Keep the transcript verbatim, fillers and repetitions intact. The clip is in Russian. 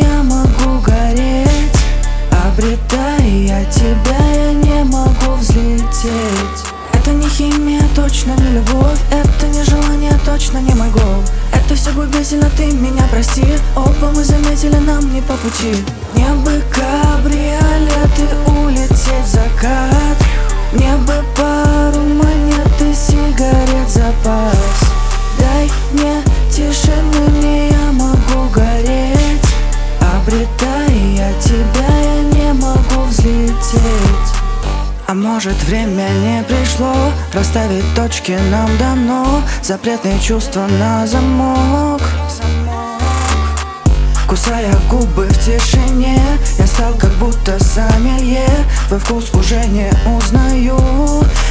я могу гореть. Обретая тебя, я не могу взлететь. Это не химия, точно не любовь. Это не желание, точно не мой гол. Это все губительно, ты меня прости. Оба мы заметили, нам не по пути. Мне бы кабриолет и улететь в закат. Мне бы пару монет и сигарет запас. Дай мне тишины, мне я могу гореть. Обретая тебя, я не могу взлететь. А может, время не пришло, расставить точки нам дано. Запретные чувства на замок. Кусая губы в тишине, я стал как будто сомелье. Твой вкус уже не узнаю.